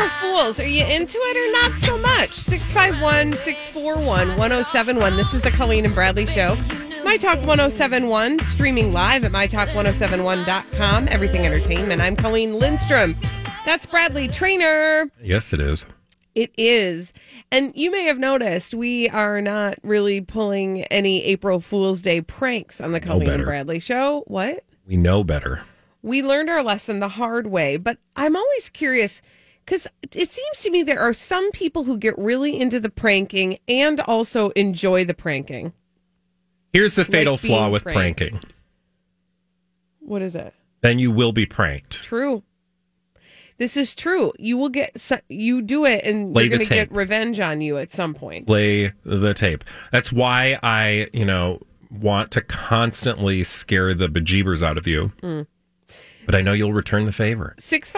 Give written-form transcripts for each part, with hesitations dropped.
April Fools, are you into it or not so much? 651-641-1071. This is the Colleen and Bradley Show. My Talk 1071, streaming live at mytalk1071.com. Everything Entertainment. I'm Colleen Lindstrom. That's Bradley Trainer. Yes, it is. It is. And you may have noticed we are not really pulling any April Fool's Day pranks on the Colleen and Bradley Show. What? We know better. We learned our lesson the hard way, but I'm always curious because it seems to me there are some people who get really into the pranking and also enjoy the pranking. Here's the fatal Like flaw being with pranked. pranking. What is it? Then you will be pranked. True. This is true. You will you do it and Play you're going to the get tape. revenge on you at some point. Play the tape. That's why I, want to constantly scare the bejeebers out of you. But I know you'll return the favor.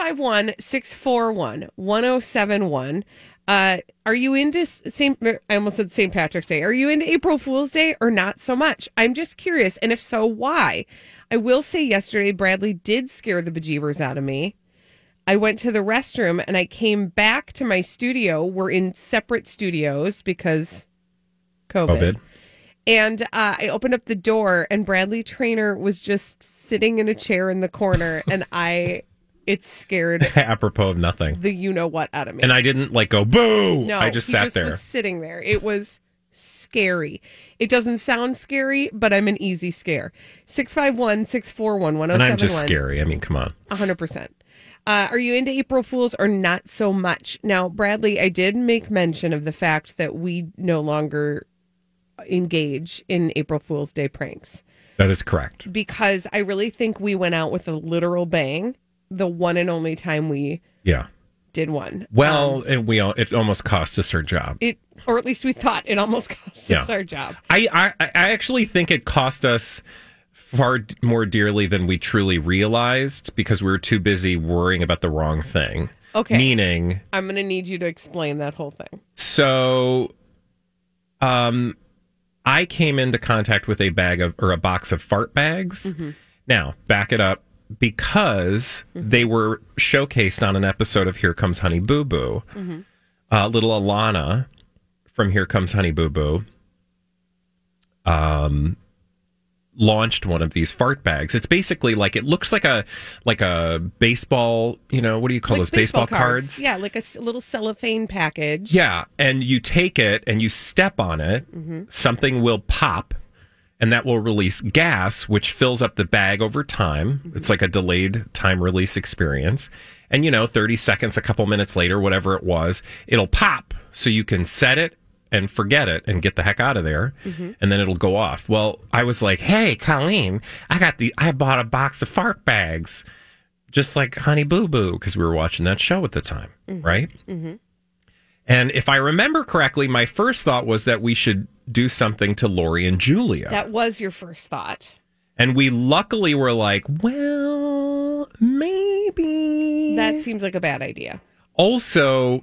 651-641-1071. Are you into I almost said St. Patrick's Day. Are you into April Fool's Day or not so much? I'm just curious. And if so, why? I will say yesterday, Bradley did scare the bejeebers out of me. I went to the restroom and I came back to my studio. We're in separate studios because COVID. And I opened up the door and Bradley Trainer was just sitting in a chair in the corner and it scared Apropos of nothing. the you-know-what out of me. And I didn't go, boo! No, I just sat there. Was sitting there. It was scary. It doesn't sound scary, but I'm an easy scare. 651-641-1071. And I'm just scary. I mean, come on. 100%. Are you into April Fools or not so much? Now, Bradley, I did make mention of the fact that we no longer engage in April Fool's Day pranks. That is correct. Because I really think we went out with a literal bang the one and only time we did one. Well, it almost cost us our job. Or at least we thought it almost cost us our job. I actually think it cost us far more dearly than we truly realized because we were too busy worrying about the wrong thing. Okay. Meaning, I'm going to need you to explain that whole thing. So, I came into contact with a box of fart bags. Mm-hmm. Now, back it up because they were showcased on an episode of Here Comes Honey Boo Boo. Mm-hmm. Little Alana from Here Comes Honey Boo Boo launched one of these fart bags. It's basically it looks like a baseball, what do you call those baseball cards? Yeah, like a little cellophane package. Yeah, and you take it and you step on it, something will pop and that will release gas which fills up the bag over time. It's like a delayed time release experience. And 30 seconds, a couple minutes later, whatever it was, it'll pop so you can set it and forget it and get the heck out of there, and then it'll go off. Well, I was like, hey, Colleen, I bought a box of fart bags, just like Honey Boo Boo, because we were watching that show at the time, right? Mm-hmm. And if I remember correctly, my first thought was that we should do something to Lori and Julia. That was your first thought. And we luckily were like, well, maybe. That seems like a bad idea. Also,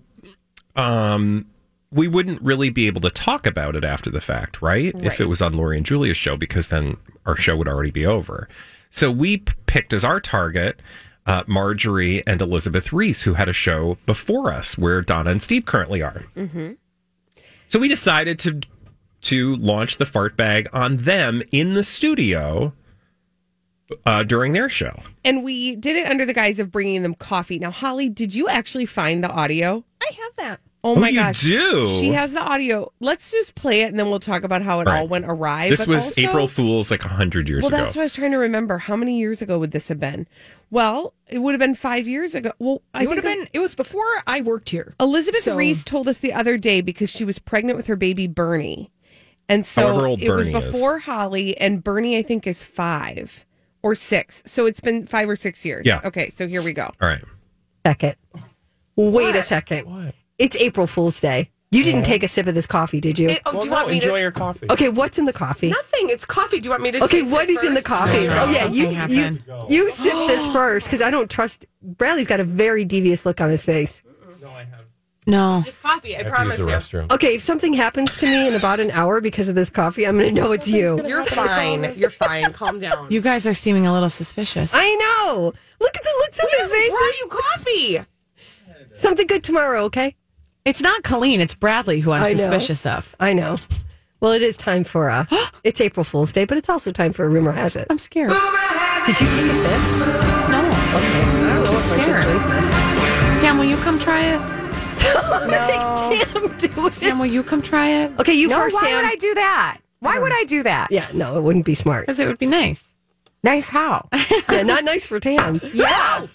we wouldn't really be able to talk about it after the fact, right? If it was on Lori and Julia's show, because then our show would already be over. So we picked as our target Marjorie and Elizabeth Reese, who had a show before us where Donna and Steve currently are. Mm-hmm. So we decided to launch the fart bag on them in the studio during their show. And we did it under the guise of bringing them coffee. Now, Holly, did you actually find the audio? I have that. Oh my gosh. You do? She has the audio. Let's just play it and then we'll talk about how it all went awry. This was April Fool's 100 years ago. Well, that's what I was trying to remember. How many years ago would this have been? Well, it would have been 5 years ago. Well, it was before I worked here. Elizabeth Reese told us the other day because she was pregnant with her baby Bernie. And so however old it was Bernie before Holly, and Bernie, I think, is 5 or 6. So it's been 5 or 6 years. Yeah. Okay, so here we go. All right. Second. Wait a second. What? It's April Fool's Day. You didn't take a sip of this coffee, did you? Do you want me enjoy your coffee. Okay, what's in the coffee? Nothing. It's coffee. Do you want me to Okay, taste what it is in the first? coffee? No, Oh, yeah, something you sip this first, because I don't trust... Bradley's got a very devious look on his face. No. Just coffee. I I promise have to you. use the restroom. Okay, if something happens to me in about an hour because of this coffee, I'm going to know it's you. You're fine. You're fine. Calm down. You guys are seeming a little suspicious. I know. Look at the looks on their faces. Brought you coffee. Something good tomorrow, okay? It's not Colleen, it's Bradley who I'm I know. suspicious of. I know. Well, it is time for it's April Fool's Day, but it's also time for a Rumor Has It. I'm scared. Did you take a sip? No. Okay. I don't know if I should drink this. Tam, will you come try it? Damn, do it. Tam, will you come try it? Okay, you No, first, why Tam. would I do that? Why would I do that? Yeah, no, it wouldn't be smart. Because it would be nice. Nice how? Yeah, not nice for Tam. Yeah.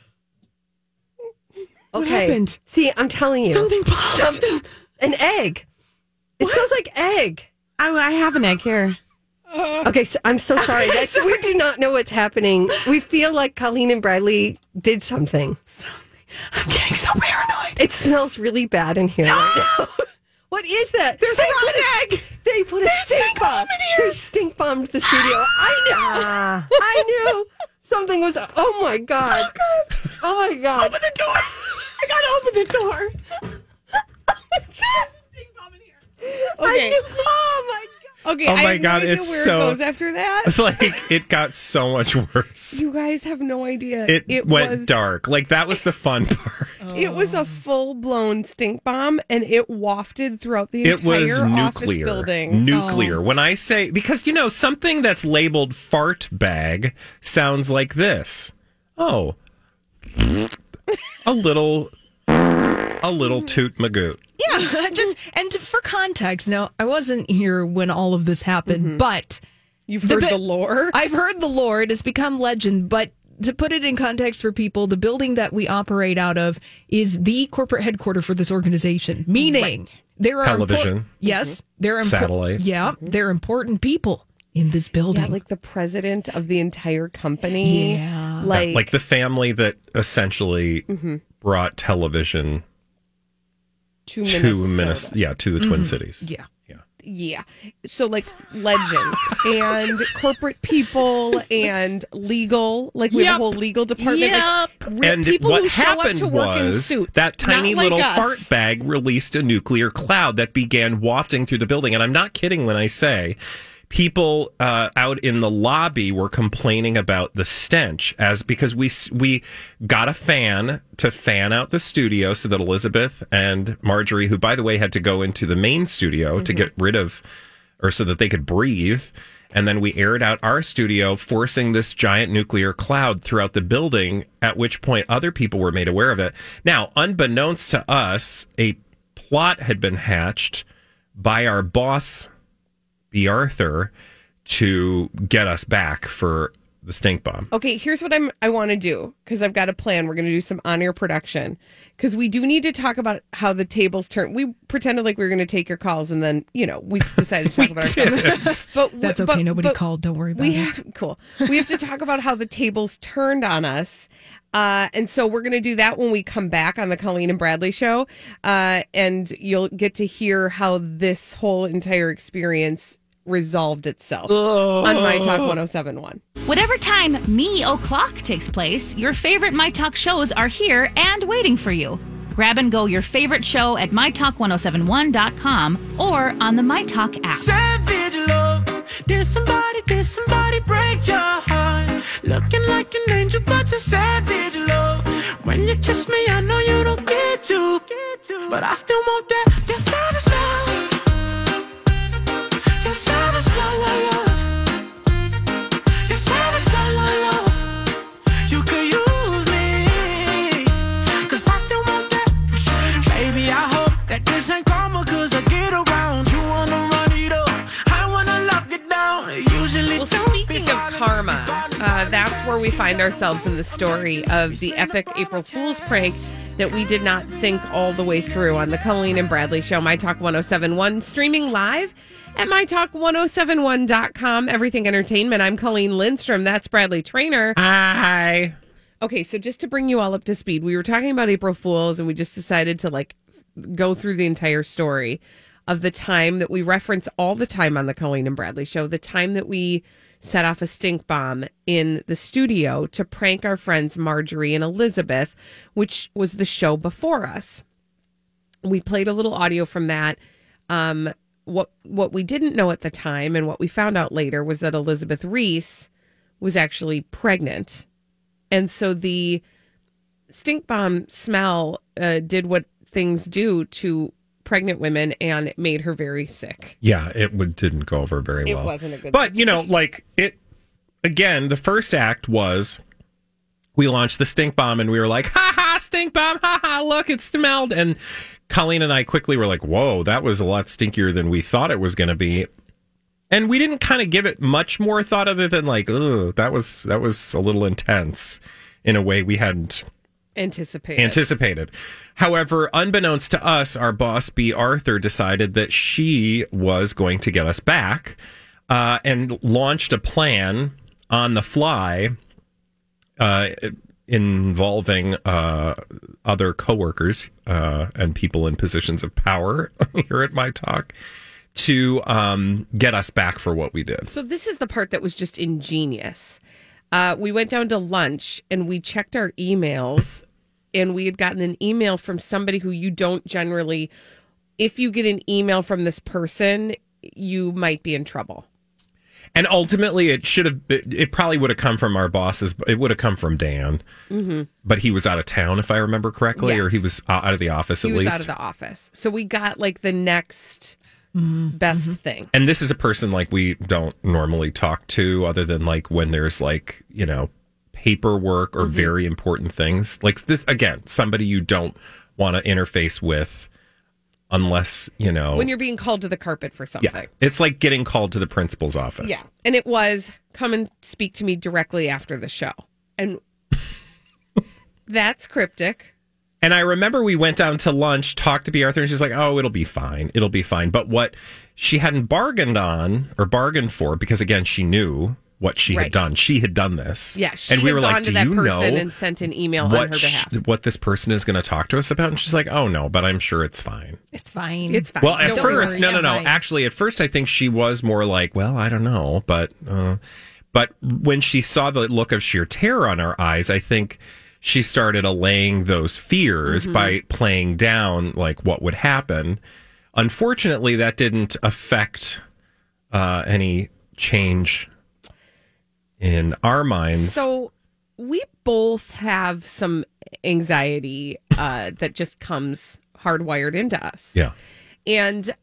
Okay. happened? See, I'm telling you. Something popped. An egg. It smells like egg. I have an egg here. Okay, so I'm so sorry. We do not know what's happening. We feel like Colleen and Bradley did something. I'm getting so paranoid. It smells really bad in here right now. What is that? There's a rotten egg. They put a stink bomb in here. They stink bombed the studio. I know. I knew something was. Oh my god. Oh my god. Open the door. I gotta open the door. Okay. Oh my god. Okay. Oh I my have God, no idea it's where so- it goes after that. Like, it got so much worse. You guys have no idea. It went was, dark. Like, that was the fun part. It was a full blown stink bomb, and it wafted throughout the It entire was office nuclear. building. Nuclear. When I say, because, something that's labeled fart bag sounds like this. Oh. A little toot magoot. Yeah, for context. Now, I wasn't here when all of this happened, but You've heard the lore. I've heard the lore. It has become legend, but to put it in context for people, the building that we operate out of is the corporate headquarters for this organization, meaning there are Television. Yes, there are Satellite. Yeah, there are important people in this building. Yeah, like the president of the entire company. Yeah. Like the family that essentially brought television to to Minnesota. to the Twin Cities. Yeah. Yeah. So like legends and corporate people and legal, like we have a whole legal department. Like, And people what who show up happened to work in was suits, that tiny not like little us. fart bag released a nuclear cloud that began wafting through the building. And I'm not kidding when I say people out in the lobby were complaining about the stench because we got a fan to fan out the studio so that Elizabeth and Marjorie, who by the way had to go into the main studio to get rid of, or so that they could breathe. And then we aired out our studio, forcing this giant nuclear cloud throughout the building, at which point other people were made aware of it. Now, unbeknownst to us, a plot had been hatched by our boss, B. Arthur, to get us back for the stink bomb. Okay, here's what I want to do because I've got a plan. We're going to do some on-air production because we do need to talk about how the tables turn. We pretended like we were going to take your calls, and then we decided to talk about ourselves. But That's okay. Nobody called. Don't worry about it. Cool. We have to talk about how the tables turned on us. And so we're going to do that when we come back on the Colleen and Bradley show. And you'll get to hear how this whole entire experience resolved itself on My Talk 1071. Whatever time Me O'Clock takes place, your favorite My Talk shows are here and waiting for you. Grab and go your favorite show at mytalk1071.com or on the My Talk app. Savage love, did somebody break your heart? Looking like an angel, but you're savage love. When you kiss me, I know you don't get to, but I still want that. You're savage love. You're savage love. You're savage love. You could use me, 'cause I still want that. Baby, I hope that this ain't karma, 'cause I get around. You wanna run it up, I wanna lock it down. Usually Well, speaking of karma, that's where we find ourselves in the story of the epic April Fool's prank that we did not think all the way through on the Colleen and Bradley show, My Talk 1071, streaming live at mytalk1071.com. Everything Entertainment. I'm Colleen Lindstrom. That's Bradley Trainer. Hi. Okay, so just to bring you all up to speed, we were talking about April Fools, and we just decided to go through the entire story of the time that we reference all the time on the Colleen and Bradley show, the time that we set off a stink bomb in the studio to prank our friends Marjorie and Elizabeth, which was the show before us. We played a little audio from that. What we didn't know at the time and what we found out later was that Elizabeth Reese was actually pregnant. And so the stink bomb smell did what things do to pregnant women, and it made her very sick. Yeah, didn't go over very well. It wasn't a good But, again, the first act was we launched the stink bomb and we were like, ha ha, stink bomb, ha ha, look, it smelled. And Colleen and I quickly were like, whoa, that was a lot stinkier than we thought it was going to be. And we didn't kind of give it much more thought of it than like, ugh, that was a little intense in a way we hadn't anticipated. However, unbeknownst to us, our boss, B. Arthur, decided that she was going to get us back and launched a plan on the fly involving other coworkers and people in positions of power here at My Talk to get us back for what we did. So this is the part that was just ingenious. We went down to lunch and we checked our emails, and we had gotten an email from somebody who you don't generally, if you get an email from this person, you might be in trouble. And ultimately, it probably would have come from our bosses. It would have come from Dan. Mm-hmm. But he was out of town, if I remember correctly, or he was out of the office at least. He was out of the office. So we got like the next best thing. And this is a person like we don't normally talk to other than like when there's like, paperwork or very important things. Like this, again, somebody you don't want to interface with unless, when you're being called to the carpet for something. Yeah, it's like getting called to the principal's office. Yeah. And it was, come and speak to me directly after the show. And that's cryptic. And I remember we went down to lunch, talked to B. Arthur, and she's like, oh, it'll be fine. It'll be fine. But what she hadn't bargained for, because again, she knew what she had done. She had done this. Yeah, she and we had were gone like, to do that you person know and sent an email on her behalf. What this person is going to talk to us about? And she's like, oh, no, but I'm sure it's fine. It's fine. It's fine. Well, at Don't first, worry. no. Actually, at first, I think she was more like, well, I don't know. But when she saw the look of sheer terror on our eyes, I think she started allaying those fears by playing down like what would happen. Unfortunately, that didn't affect any change in our minds. So we both have some anxiety that just comes hardwired into us. Yeah. And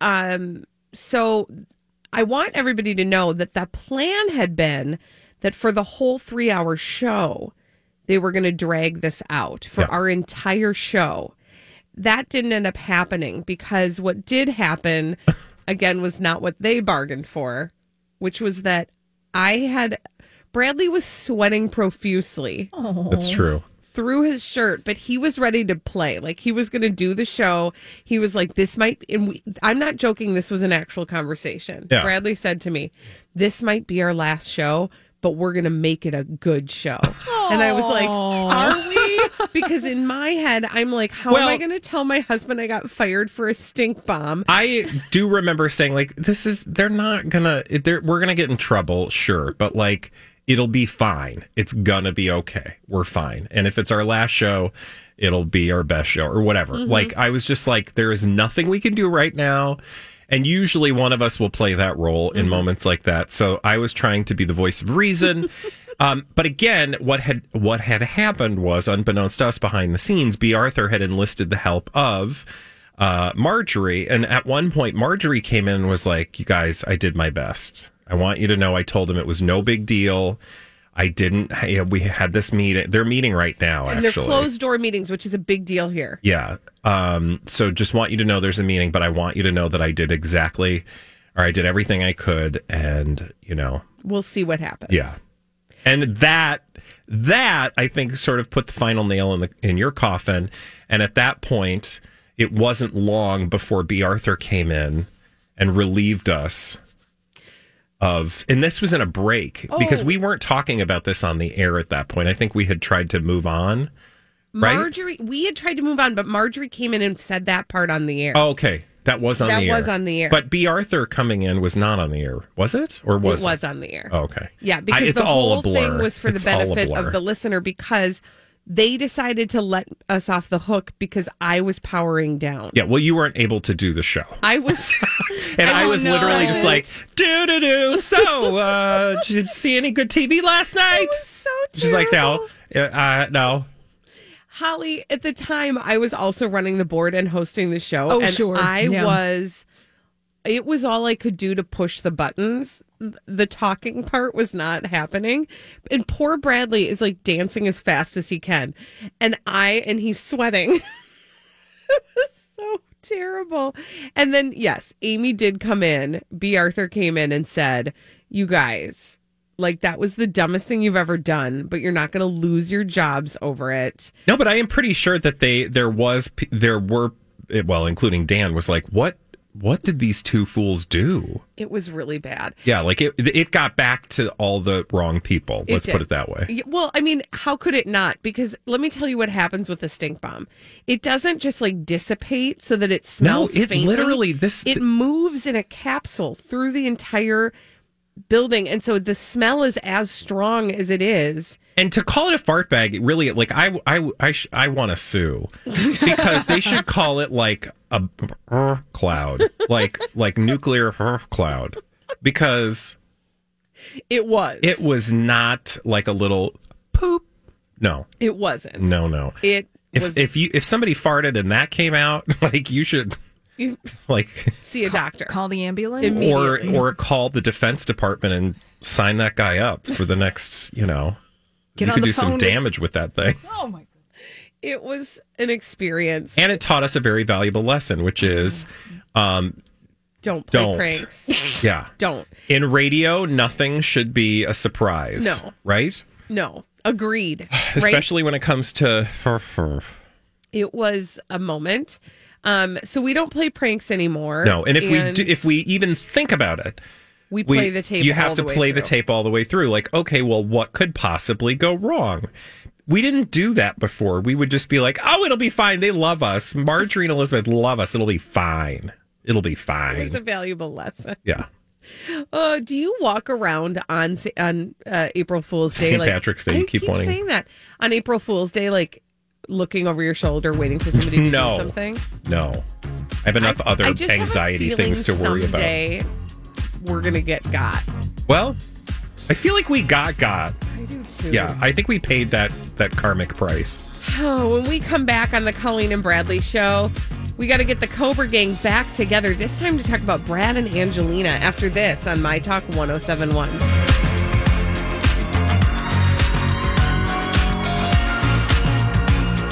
so I want everybody to know that the plan had been that for the whole 3-hour show, they were going to drag this out for our entire show. That didn't end up happening because what did happen, again, was not what they bargained for, which was that Bradley was sweating profusely. Oh. That's true. Through his shirt, but he was ready to play. Like, he was going to do the show. He was like, I'm not joking. This was an actual conversation. Yeah. Bradley said to me, this might be our last show, but we're going to make it a good show. And I was like, are we? Because in my head, I'm like, how am I going to tell my husband I got fired for a stink bomb? I do remember saying, like, we're going to get in trouble, sure. But, like, it'll be fine. It's going to be okay. We're fine. And if it's our last show, it'll be our best show or whatever. Like, I was just like, there is nothing we can do right now. And usually one of us will play that role in moments like that. So I was trying to be the voice of reason. But again, what had happened was, unbeknownst to us behind the scenes, B. Arthur had enlisted the help of Marjorie. And at one point, Marjorie came in and was like, you guys, I did my best. I want you to know I told them it was no big deal. We had this meeting. They're meeting right now, and actually. they're closed door meetings, which is a big deal here. Yeah. So just want you to know there's a meeting, but I want you to know that I did everything I could. And, we'll see what happens. Yeah. And that I think sort of put the final nail in your coffin. And at that point, it wasn't long before B. Arthur came in and relieved us and this was in a break because we weren't talking about this on the air at that point. I think we had tried to move on. Right? We had tried to move on, but Marjorie came in and said that part on the air. Oh, okay. That was on the air. That was on the air. But B. Arthur coming in was not on the air, was it? Or was it? It was on the air. Oh, okay. Yeah, because it's the all whole a blur. thing was for the benefit of the listener because they decided to let us off the hook because I was powering down. Yeah, well, you weren't able to do the show. I was... And I was literally just like, do. So, did you see any good TV last night? It was so terrible. She's like, no. Holly, at the time, I was also running the board and hosting the show. Oh, and sure. It was all I could do to push the buttons. The talking part was not happening. And poor Bradley is like dancing as fast as he can. And he's sweating. It was so terrible. And then, yes, Amy did come in. B. Arthur came in and said, you guys, like, that was the dumbest thing you've ever done, but you're not going to lose your jobs over it. No, but I am pretty sure that there were, well, including Dan, was like, what did these two fools do? It was really bad. Yeah, like it got back to all the wrong people. Let's put it that way. Yeah, well, I mean, how could it not? Because let me tell you what happens with a stink bomb. It doesn't just like dissipate so that it smells faintly. Literally it moves in a capsule through the entire building, and so the smell is as strong as it is. And to call it a fart bag, it really, like, I want to sue, because they should call it like a cloud, like nuclear cloud, because it was not like a little poop. No, it wasn't. No. If somebody farted and that came out, like, you should like see a doctor, call the ambulance, or call the Defense Department and sign that guy up for the next, Get you on could the do some phone damage with that thing. Oh my God. It was an experience. And it taught us a very valuable lesson, which is don't play pranks. Yeah. Don't. In radio, nothing should be a surprise. No. Right? No. Agreed. Especially when it comes to It was a moment. So we don't play pranks anymore. No. And if we even think about it, we play the tape. You have all to the way play through. the tape all the way through. Like, okay, well, what could possibly go wrong? We didn't do that before. We would just be like, oh, it'll be fine. They love us. Marjorie and Elizabeth love us. It'll be fine. It'll be fine. It was a valuable lesson. Yeah. Do you walk around on April Fool's Day? St. Patrick's Day. You keep wanting saying that on April Fool's Day, like looking over your shoulder, waiting for somebody to do something. No, I have enough other I just anxiety have a things to worry about. Someday we're gonna get got. Well, I feel like we got. I do too. Yeah, I think we paid that karmic price. Oh, when we come back on the Colleen and Bradley show, we got to get the Cobra Gang back together. This time to talk about Brad and Angelina after this on My Talk 1071.